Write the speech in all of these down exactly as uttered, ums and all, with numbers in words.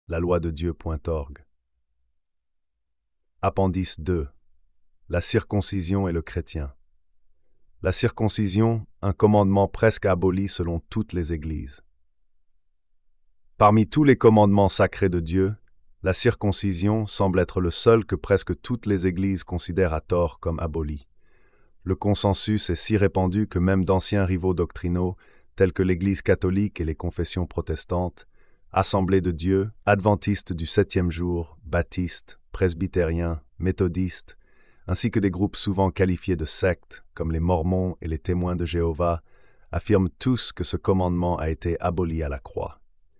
la loi de Dieu point org. Appendice deux. La circoncision et le chrétien. La circoncision, un commandement presque aboli selon toutes les églises. Parmi tous les commandements sacrés de Dieu, la circoncision semble être le seul que presque toutes les églises considèrent à tort comme aboli. Le consensus est si répandu que même d'anciens rivaux doctrinaux, tels que l'Église catholique et les confessions protestantes, Assemblée de Dieu, adventistes du septième jour, baptistes, presbytériens, méthodistes, ainsi que des groupes souvent qualifiés de sectes, comme les Mormons et les Témoins de Jéhovah, affirment tous que ce commandement a été aboli à la croix.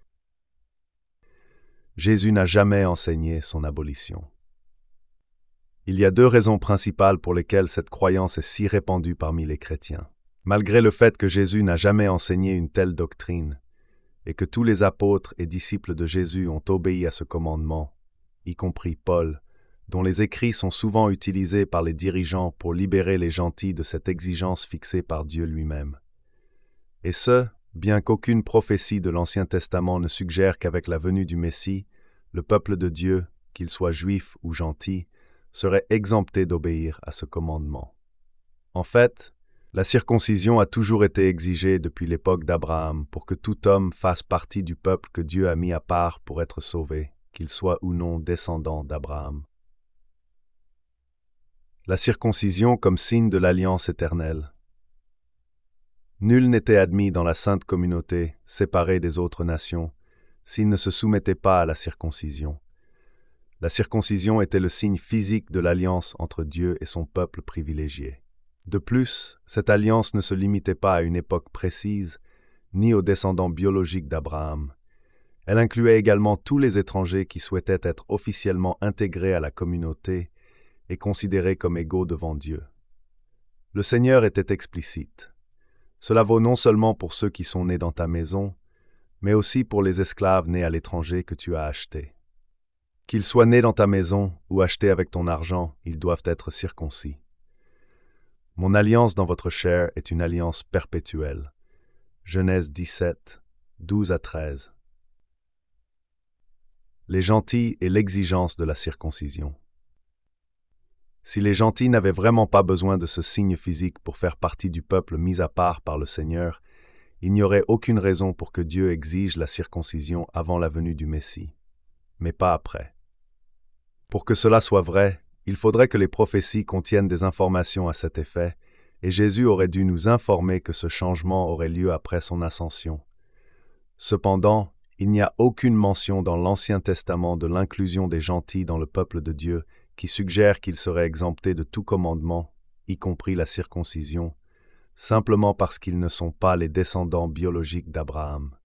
Jésus n'a jamais enseigné son abolition. Il y a deux raisons principales pour lesquelles cette croyance est si répandue parmi les chrétiens. Malgré le fait que Jésus n'a jamais enseigné une telle doctrine, et que tous les apôtres et disciples de Jésus ont obéi à ce commandement, y compris Paul, dont les écrits sont souvent utilisés par les dirigeants pour libérer les gentils de cette exigence fixée par Dieu lui-même. Et ce, bien qu'aucune prophétie de l'Ancien Testament ne suggère qu'avec la venue du Messie, le peuple de Dieu, qu'il soit juif ou gentil, serait exempté d'obéir à ce commandement. En fait, la circoncision a toujours été exigée depuis l'époque d'Abraham pour que tout homme fasse partie du peuple que Dieu a mis à part pour être sauvé, qu'il soit ou non descendant d'Abraham. La circoncision comme signe de l'alliance éternelle. Nul n'était admis dans la sainte communauté, séparé des autres nations, s'il ne se soumettait pas à la circoncision. La circoncision était le signe physique de l'alliance entre Dieu et son peuple privilégié. De plus, cette alliance ne se limitait pas à une époque précise, ni aux descendants biologiques d'Abraham. Elle incluait également tous les étrangers qui souhaitaient être officiellement intégrés à la communauté et considérés comme égaux devant Dieu. Le Seigneur était explicite. Cela vaut non seulement pour ceux qui sont nés dans ta maison, mais aussi pour les esclaves nés à l'étranger que tu as achetés. Qu'ils soient nés dans ta maison ou achetés avec ton argent, ils doivent être circoncis. Mon alliance dans votre chair est une alliance perpétuelle. Genèse dix-sept, douze à treize. Les gentils et l'exigence de la circoncision. Si les gentils n'avaient vraiment pas besoin de ce signe physique pour faire partie du peuple mis à part par le Seigneur, il n'y aurait aucune raison pour que Dieu exige la circoncision avant la venue du Messie, mais pas après. Pour que cela soit vrai, il faudrait que les prophéties contiennent des informations à cet effet, et Jésus aurait dû nous informer que ce changement aurait lieu après son ascension. Cependant, il n'y a aucune mention dans l'Ancien Testament de l'inclusion des gentils dans le peuple de Dieu qui suggère qu'ils seraient exemptés de tout commandement, y compris la circoncision, simplement parce qu'ils ne sont pas les descendants biologiques d'Abraham.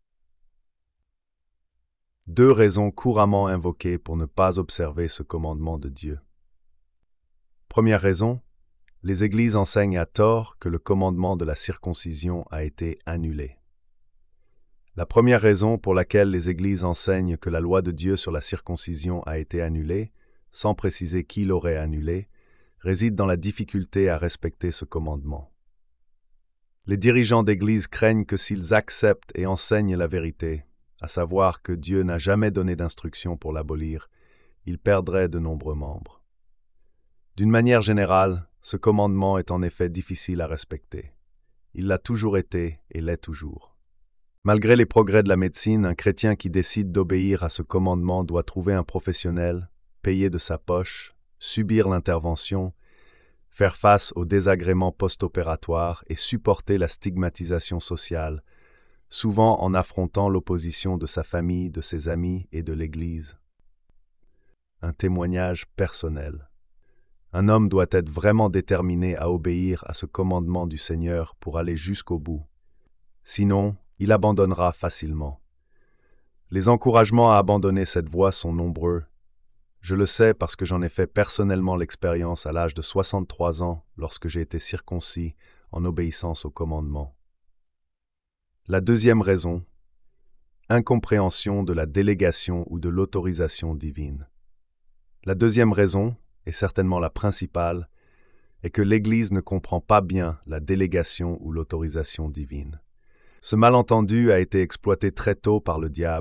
Deux raisons couramment invoquées pour ne pas observer ce commandement de Dieu. Première raison, les églises enseignent à tort que le commandement de la circoncision a été annulé. La première raison pour laquelle les églises enseignent que la loi de Dieu sur la circoncision a été annulée, sans préciser qui l'aurait annulée, réside dans la difficulté à respecter ce commandement. Les dirigeants d'église craignent que s'ils acceptent et enseignent la vérité, à savoir que Dieu n'a jamais donné d'instruction pour l'abolir, ils perdraient de nombreux membres. D'une manière générale, ce commandement est en effet difficile à respecter. Il l'a toujours été et l'est toujours. Malgré les progrès de la médecine, un chrétien qui décide d'obéir à ce commandement doit trouver un professionnel, payer de sa poche, subir l'intervention, faire face aux désagréments post-opératoires et supporter la stigmatisation sociale, souvent en affrontant l'opposition de sa famille, de ses amis et de l'Église. Un témoignage personnel. Un homme doit être vraiment déterminé à obéir à ce commandement du Seigneur pour aller jusqu'au bout. Sinon, il abandonnera facilement. Les encouragements à abandonner cette voie sont nombreux. Je le sais parce que j'en ai fait personnellement l'expérience à l'âge de soixante-trois ans lorsque j'ai été circoncis en obéissance au commandement. La deuxième raison, incompréhension de la délégation ou de l'autorisation divine. La deuxième raison, et certainement la principale, est que l'Église ne comprend pas bien la délégation ou l'autorisation divine. Ce malentendu a été exploité très tôt par le diable,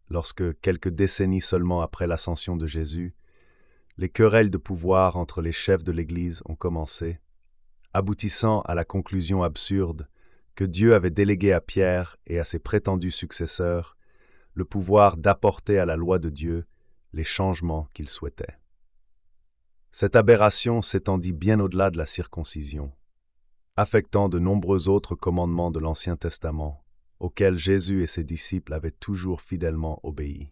lorsque, quelques décennies seulement après l'ascension de Jésus, les querelles de pouvoir entre les chefs de l'Église ont commencé, aboutissant à la conclusion absurde que Dieu avait délégué à Pierre et à ses prétendus successeurs le pouvoir d'apporter à la loi de Dieu les changements qu'ils souhaitaient. Cette aberration s'étendit bien au-delà de la circoncision, affectant de nombreux autres commandements de l'Ancien Testament, auxquels Jésus et ses disciples avaient toujours fidèlement obéi.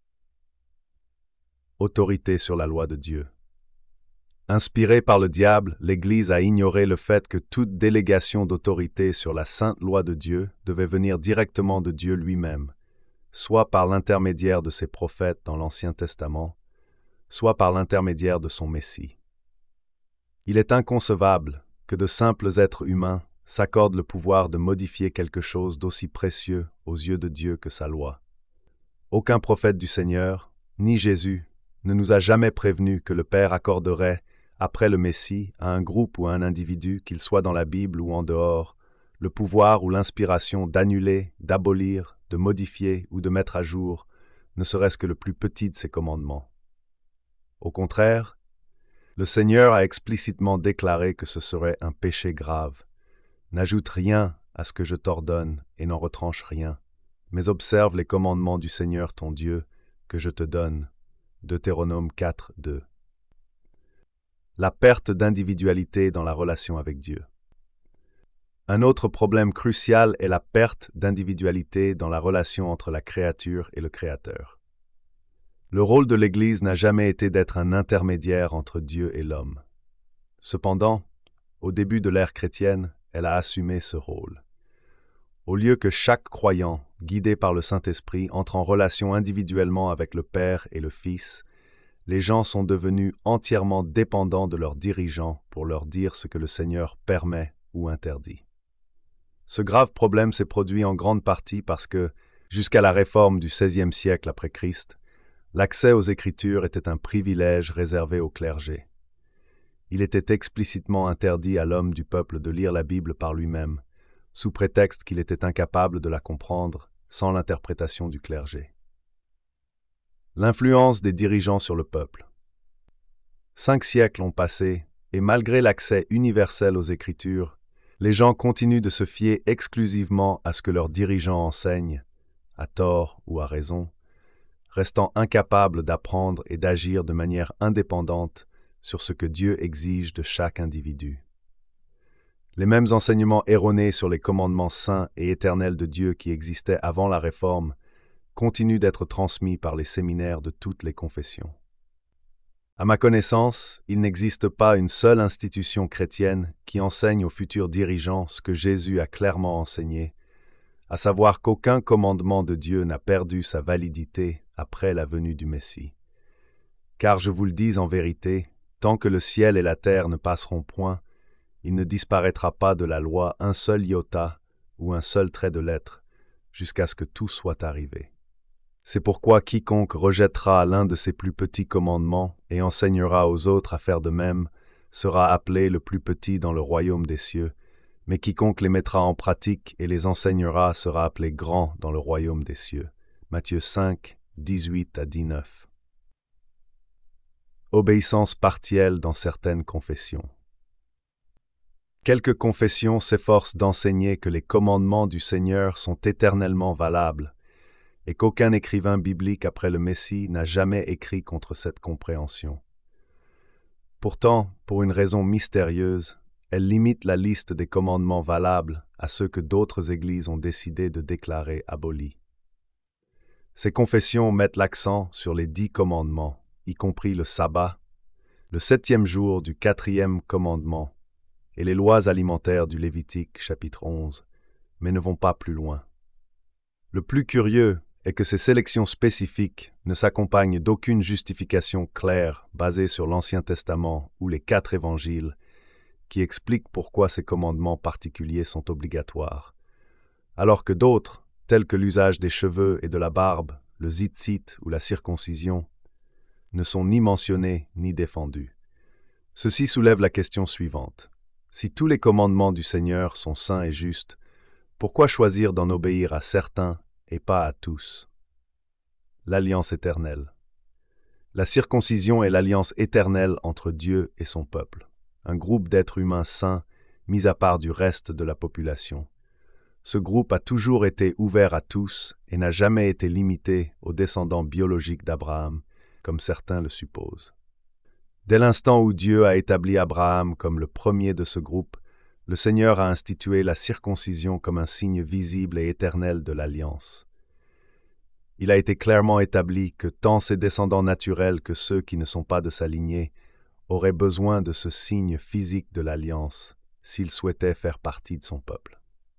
Autorité sur la loi de Dieu. Inspirée par le diable, l'Église a ignoré le fait que toute délégation d'autorité sur la sainte loi de Dieu devait venir directement de Dieu lui-même, soit par l'intermédiaire de ses prophètes dans l'Ancien Testament, soit par l'intermédiaire de son Messie. Il est inconcevable que de simples êtres humains s'accordent le pouvoir de modifier quelque chose d'aussi précieux aux yeux de Dieu que sa loi. Aucun prophète du Seigneur, ni Jésus, ne nous a jamais prévenu que le Père accorderait, après le Messie, à un groupe ou à un individu, qu'il soit dans la Bible ou en dehors, le pouvoir ou l'inspiration d'annuler, d'abolir, de modifier ou de mettre à jour, ne serait-ce que le plus petit de ses commandements. Au contraire, le Seigneur a explicitement déclaré que ce serait un péché grave. N'ajoute rien à ce que je t'ordonne et n'en retranche rien, mais observe les commandements du Seigneur ton Dieu que je te donne. Deutéronome quatre, deux. La perte d'individualité dans la relation avec Dieu. Un autre problème crucial est la perte d'individualité dans la relation entre la créature et le Créateur. Le rôle de l'Église n'a jamais été d'être un intermédiaire entre Dieu et l'homme. Cependant, au début de l'ère chrétienne, elle a assumé ce rôle. Au lieu que chaque croyant, guidé par le Saint-Esprit, entre en relation individuellement avec le Père et le Fils, les gens sont devenus entièrement dépendants de leurs dirigeants pour leur dire ce que le Seigneur permet ou interdit. Ce grave problème s'est produit en grande partie parce que, jusqu'à la réforme du seizième siècle après Christ, l'accès aux Écritures était un privilège réservé au clergé. Il était explicitement interdit à l'homme du peuple de lire la Bible par lui-même, sous prétexte qu'il était incapable de la comprendre sans l'interprétation du clergé. L'influence des dirigeants sur le peuple. Cinq siècles ont passé, et malgré l'accès universel aux Écritures, les gens continuent de se fier exclusivement à ce que leurs dirigeants enseignent, à tort ou à raison, restant incapables d'apprendre et d'agir de manière indépendante sur ce que Dieu exige de chaque individu. Les mêmes enseignements erronés sur les commandements saints et éternels de Dieu qui existaient avant la Réforme continuent d'être transmis par les séminaires de toutes les confessions. À ma connaissance, il n'existe pas une seule institution chrétienne qui enseigne aux futurs dirigeants ce que Jésus a clairement enseigné, à savoir qu'aucun commandement de Dieu n'a perdu sa validité après la venue du Messie. Car je vous le dis en vérité, tant que le ciel et la terre ne passeront point, il ne disparaîtra pas de la loi un seul iota ou un seul trait de lettre, jusqu'à ce que tout soit arrivé. C'est pourquoi quiconque rejettera l'un de ces plus petits commandements et enseignera aux autres à faire de même, sera appelé le plus petit dans le royaume des cieux, mais quiconque les mettra en pratique et les enseignera sera appelé grand dans le royaume des cieux. Matthieu cinq, dix-huit à dix-neuf. Obéissance partielle dans certaines confessions. Quelques confessions s'efforcent d'enseigner que les commandements du Seigneur sont éternellement valables, et qu'aucun écrivain biblique après le Messie n'a jamais écrit contre cette compréhension. Pourtant, pour une raison mystérieuse, elles limitent la liste des commandements valables à ceux que d'autres églises ont décidé de déclarer abolis. Ces confessions mettent l'accent sur les dix commandements, y compris le sabbat, le septième jour du quatrième commandement, et les lois alimentaires du Lévitique, chapitre onze, mais ne vont pas plus loin. Le plus curieux est que ces sélections spécifiques ne s'accompagnent d'aucune justification claire basée sur l'Ancien Testament ou les quatre évangiles qui expliquent pourquoi ces commandements particuliers sont obligatoires, alors que d'autres, tels que l'usage des cheveux et de la barbe, le zitzit ou la circoncision, ne sont ni mentionnés ni défendus. Ceci soulève la question suivante. Si tous les commandements du Seigneur sont saints et justes, pourquoi choisir d'en obéir à certains et pas à tous? l'alliance éternelle. La circoncision est l'alliance éternelle entre Dieu et son peuple, un groupe d'êtres humains saints mis à part du reste de la population. Ce groupe a toujours été ouvert à tous et n'a jamais été limité aux descendants biologiques d'Abraham, comme certains le supposent. Dès l'instant où Dieu a établi Abraham comme le premier de ce groupe, le Seigneur a institué la circoncision comme un signe visible et éternel de l'alliance. Il a été clairement établi que tant ses descendants naturels que ceux qui ne sont pas de sa lignée auraient besoin de ce signe physique de l'alliance s'ils souhaitaient faire partie de son peuple.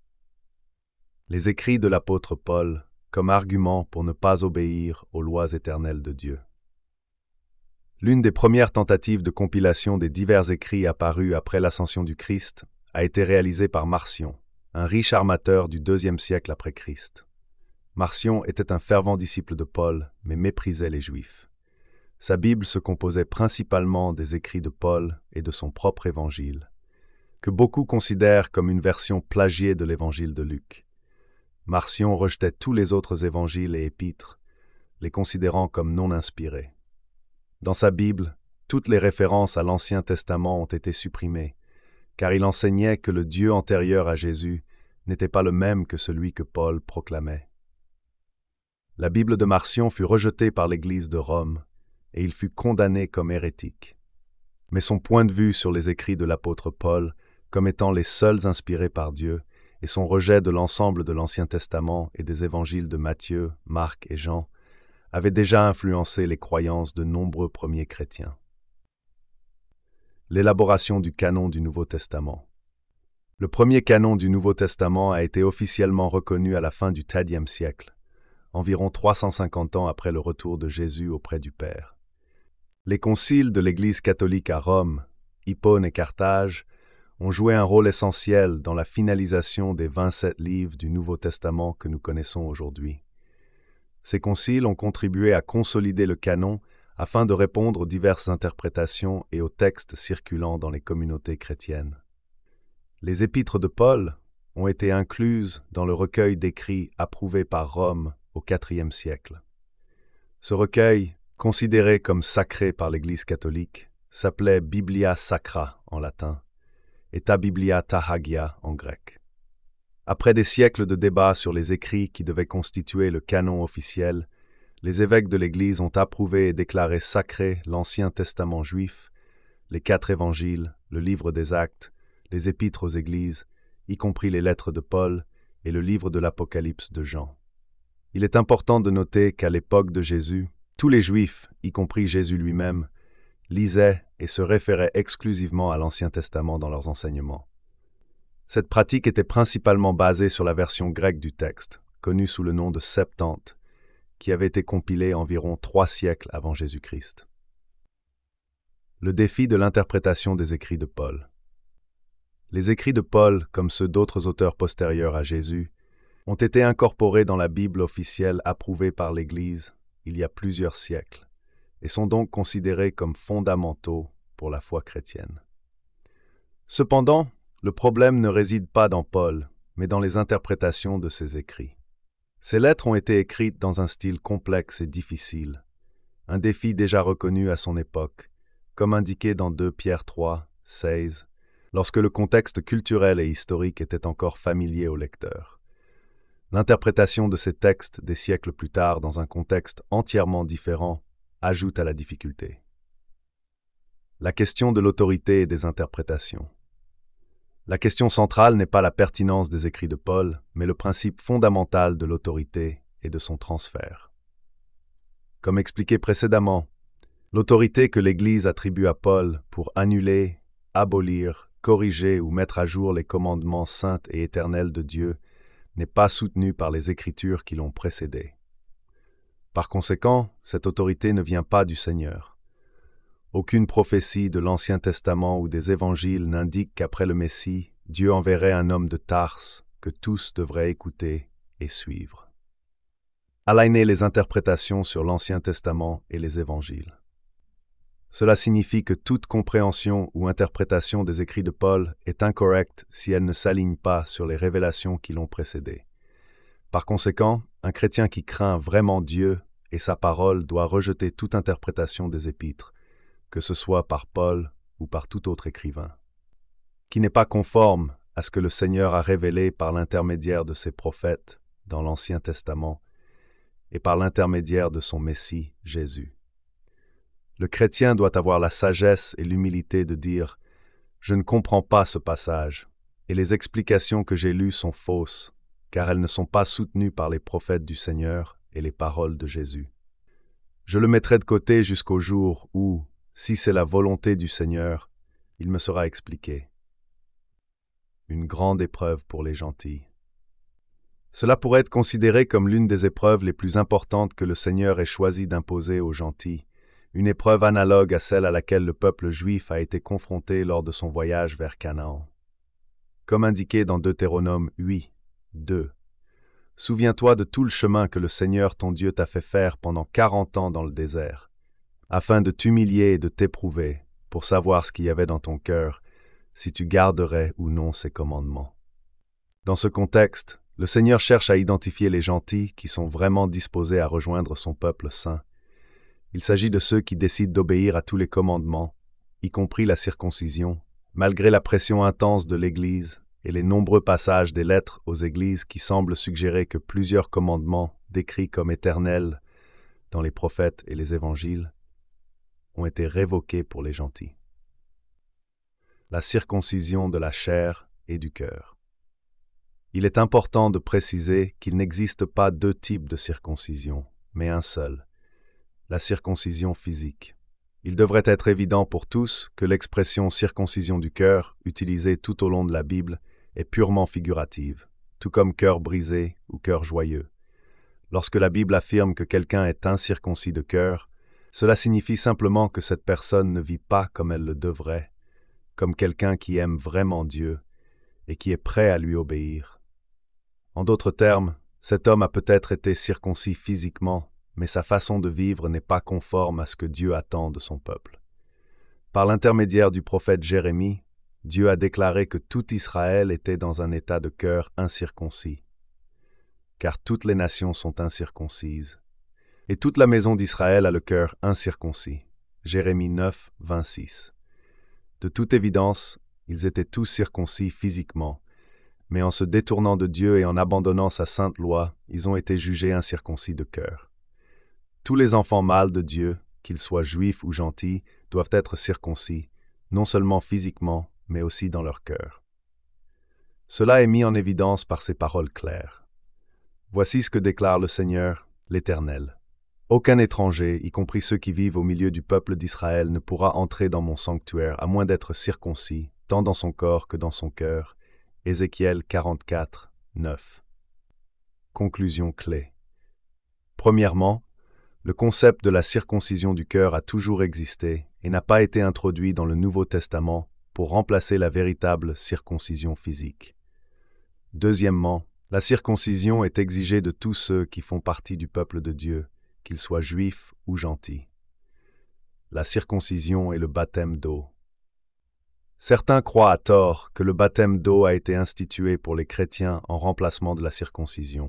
Les écrits de l'apôtre Paul comme argument pour ne pas obéir aux lois éternelles de Dieu. L'une des premières tentatives de compilation des divers écrits apparus après l'ascension du Christ a été réalisée par Marcion, un riche armateur du deuxième siècle après Christ. Marcion était un fervent disciple de Paul, mais méprisait les Juifs. Sa Bible se composait principalement des écrits de Paul et de son propre évangile, que beaucoup considèrent comme une version plagiée de l'évangile de Luc. Marcion rejetait tous les autres évangiles et épîtres, les considérant comme non inspirés. Dans sa Bible, toutes les références à l'Ancien Testament ont été supprimées, car il enseignait que le Dieu antérieur à Jésus n'était pas le même que celui que Paul proclamait. La Bible de Marcion fut rejetée par l'Église de Rome, et il fut condamné comme hérétique. Mais son point de vue sur les écrits de l'apôtre Paul, comme étant les seuls inspirés par Dieu, et son rejet de l'ensemble de l'Ancien Testament et des évangiles de Matthieu, Marc et Jean, avait déjà influencé les croyances de nombreux premiers chrétiens. L'élaboration du canon du Nouveau Testament. Le premier canon du Nouveau Testament a été officiellement reconnu à la fin du treizième siècle, environ trois cent cinquante ans après le retour de Jésus auprès du Père. Les conciles de l'Église catholique à Rome, Hippone et Carthage, ont joué un rôle essentiel dans la finalisation des vingt-sept livres du Nouveau Testament que nous connaissons aujourd'hui. Ces conciles ont contribué à consolider le canon afin de répondre aux diverses interprétations et aux textes circulant dans les communautés chrétiennes. Les épîtres de Paul ont été incluses dans le recueil d'écrits approuvé par Rome au quatrième siècle. Ce recueil, considéré comme sacré par l'Église catholique, s'appelait Biblia Sacra en latin et Ta Biblia Ta Hagia en grec. Après des siècles de débats sur les écrits qui devaient constituer le canon officiel, les évêques de l'Église ont approuvé et déclaré sacré l'Ancien Testament juif, les quatre évangiles, le livre des Actes, les épîtres aux Églises, y compris les lettres de Paul et le livre de l'Apocalypse de Jean. Il est important de noter qu'à l'époque de Jésus, tous les Juifs, y compris Jésus lui-même, lisaient et se référaient exclusivement à l'Ancien Testament dans leurs enseignements. Cette pratique était principalement basée sur la version grecque du texte, connue sous le nom de Septante, qui avait été compilée environ trois siècles avant Jésus-Christ. Le défi de l'interprétation des écrits de Paul. Les écrits de Paul, comme ceux d'autres auteurs postérieurs à Jésus, ont été incorporés dans la Bible officielle approuvée par l'Église il y a plusieurs siècles, et sont donc considérés comme fondamentaux pour la foi chrétienne. Cependant, le problème ne réside pas dans Paul, mais dans les interprétations de ses écrits. Ces lettres ont été écrites dans un style complexe et difficile, un défi déjà reconnu à son époque, comme indiqué dans deux Pierre trois, seize, lorsque le contexte culturel et historique était encore familier au lecteur. L'interprétation de ces textes des siècles plus tard dans un contexte entièrement différent ajoute à la difficulté. La question de l'autorité et des interprétations. La question centrale n'est pas la pertinence des écrits de Paul, mais le principe fondamental de l'autorité et de son transfert. Comme expliqué précédemment, l'autorité que l'Église attribue à Paul pour annuler, abolir, corriger ou mettre à jour les commandements saints et éternels de Dieu n'est pas soutenue par les Écritures qui l'ont précédé. Par conséquent, cette autorité ne vient pas du Seigneur. Aucune prophétie de l'Ancien Testament ou des Évangiles n'indique qu'après le Messie, Dieu enverrait un homme de Tarse que tous devraient écouter et suivre. Aligner les interprétations sur l'Ancien Testament et les Évangiles. Cela signifie que toute compréhension ou interprétation des écrits de Paul est incorrecte si elle ne s'aligne pas sur les révélations qui l'ont précédé. Par conséquent, un chrétien qui craint vraiment Dieu et sa parole doit rejeter toute interprétation des épîtres, que ce soit par Paul ou par tout autre écrivain, qui n'est pas conforme à ce que le Seigneur a révélé par l'intermédiaire de ses prophètes dans l'Ancien Testament et par l'intermédiaire de son Messie, Jésus. Le chrétien doit avoir la sagesse et l'humilité de dire « Je ne comprends pas ce passage, et les explications que j'ai lues sont fausses, car elles ne sont pas soutenues par les prophètes du Seigneur et les paroles de Jésus. Je le mettrai de côté jusqu'au jour où, si c'est la volonté du Seigneur, il me sera expliqué. » Une grande épreuve pour les gentils. Cela pourrait être considéré comme l'une des épreuves les plus importantes que le Seigneur ait choisi d'imposer aux gentils, une épreuve analogue à celle à laquelle le peuple juif a été confronté lors de son voyage vers Canaan. Comme indiqué dans Deutéronome huit, deux. Souviens-toi de tout le chemin que le Seigneur ton Dieu t'a fait faire pendant quarante ans dans le désert, afin de t'humilier et de t'éprouver, pour savoir ce qu'il y avait dans ton cœur, si tu garderais ou non ses commandements. Dans ce contexte, le Seigneur cherche à identifier les gentils qui sont vraiment disposés à rejoindre son peuple saint. Il s'agit de ceux qui décident d'obéir à tous les commandements, y compris la circoncision, malgré la pression intense de l'Église et les nombreux passages des lettres aux Églises qui semblent suggérer que plusieurs commandements, décrits comme éternels dans les prophètes et les évangiles, ont été révoqués pour les gentils. La circoncision de la chair et du cœur. Il est important de préciser qu'il n'existe pas deux types de circoncision, mais un seul, la circoncision physique. Il devrait être évident pour tous que l'expression circoncision du cœur, utilisée tout au long de la Bible, est purement figurative, tout comme cœur brisé ou cœur joyeux. Lorsque la Bible affirme que quelqu'un est incirconcis de cœur, cela signifie simplement que cette personne ne vit pas comme elle le devrait, comme quelqu'un qui aime vraiment Dieu et qui est prêt à lui obéir. En d'autres termes, cet homme a peut-être été circoncis physiquement, mais sa façon de vivre n'est pas conforme à ce que Dieu attend de son peuple. Par l'intermédiaire du prophète Jérémie, Dieu a déclaré que tout Israël était dans un état de cœur incirconcis, car toutes les nations sont incirconcises, et toute la maison d'Israël a le cœur incirconcis. Jérémie neuf, vingt-six. De toute évidence, ils étaient tous circoncis physiquement, mais en se détournant de Dieu et en abandonnant sa sainte loi, ils ont été jugés incirconcis de cœur. Tous les enfants mâles de Dieu, qu'ils soient juifs ou gentils, doivent être circoncis, non seulement physiquement, mais aussi dans leur cœur. Cela est mis en évidence par ces paroles claires. Voici ce que déclare le Seigneur, l'Éternel. Aucun étranger, y compris ceux qui vivent au milieu du peuple d'Israël, ne pourra entrer dans mon sanctuaire à moins d'être circoncis, tant dans son corps que dans son cœur. Ézéchiel quarante-quatre, neuf. Conclusion clé. Premièrement, le concept de la circoncision du cœur a toujours existé et n'a pas été introduit dans le Nouveau Testament pour remplacer la véritable circoncision physique. Deuxièmement, la circoncision est exigée de tous ceux qui font partie du peuple de Dieu, qu'ils soient juifs ou gentils. La circoncision est le baptême d'eau. Certains croient à tort que le baptême d'eau a été institué pour les chrétiens en remplacement de la circoncision.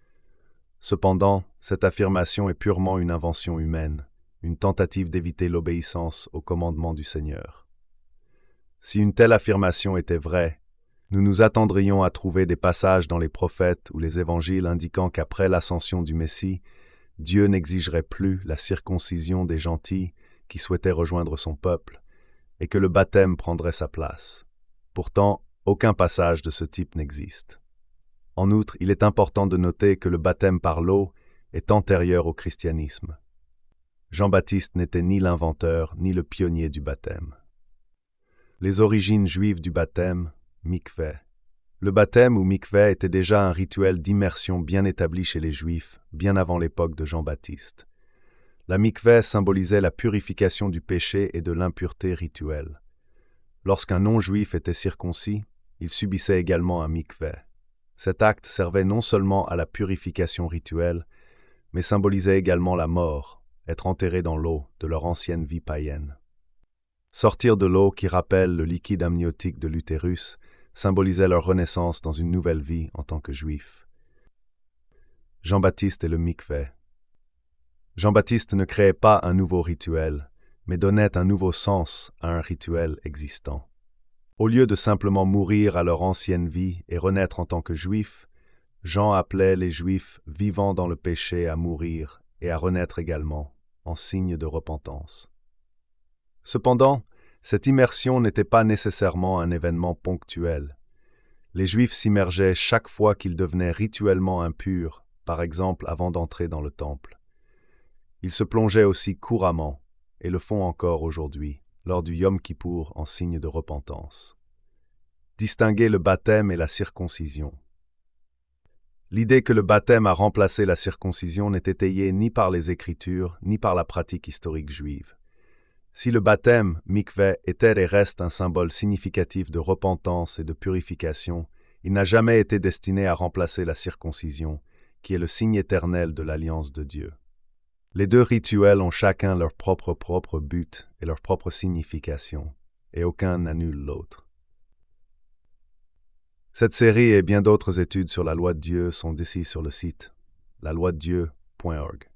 Cependant, cette affirmation est purement une invention humaine, une tentative d'éviter l'obéissance aux commandements du Seigneur. Si une telle affirmation était vraie, nous nous attendrions à trouver des passages dans les prophètes ou les évangiles indiquant qu'après l'ascension du Messie, Dieu n'exigerait plus la circoncision des gentils qui souhaitaient rejoindre son peuple, et que le baptême prendrait sa place. Pourtant, aucun passage de ce type n'existe. En outre, il est important de noter que le baptême par l'eau est antérieur au christianisme. Jean-Baptiste n'était ni l'inventeur ni le pionnier du baptême. Les origines juives du baptême, mikveh. Le baptême ou mikveh était déjà un rituel d'immersion bien établi chez les Juifs, bien avant l'époque de Jean-Baptiste. La mikveh symbolisait la purification du péché et de l'impureté rituelle. Lorsqu'un non-juif était circoncis, il subissait également un mikveh. Cet acte servait non seulement à la purification rituelle, mais symbolisait également la mort, être enterré dans l'eau de leur ancienne vie païenne. Sortir de l'eau qui rappelle le liquide amniotique de l'utérus symbolisait leur renaissance dans une nouvelle vie en tant que juifs. Jean-Baptiste et le mikveh. Jean-Baptiste ne créait pas un nouveau rituel, mais donnait un nouveau sens à un rituel existant. Au lieu de simplement mourir à leur ancienne vie et renaître en tant que juifs, Jean appelait les Juifs vivant dans le péché à mourir et à renaître également, en signe de repentance. Cependant, cette immersion n'était pas nécessairement un événement ponctuel. Les Juifs s'immergeaient chaque fois qu'ils devenaient rituellement impurs, par exemple avant d'entrer dans le temple. Ils se plongeaient aussi couramment, et le font encore aujourd'hui, lors du Yom Kippour en signe de repentance. Distinguer le baptême et la circoncision. L'idée que le baptême a remplacé la circoncision n'est étayée ni par les Écritures, ni par la pratique historique juive. Si le baptême, mikveh, était et reste un symbole significatif de repentance et de purification, il n'a jamais été destiné à remplacer la circoncision, qui est le signe éternel de l'alliance de Dieu. Les deux rituels ont chacun leur propre propre but et leur propre signification, et aucun n'annule l'autre. Cette série et bien d'autres études sur la loi de Dieu sont ici sur le site la loi de dieu point org.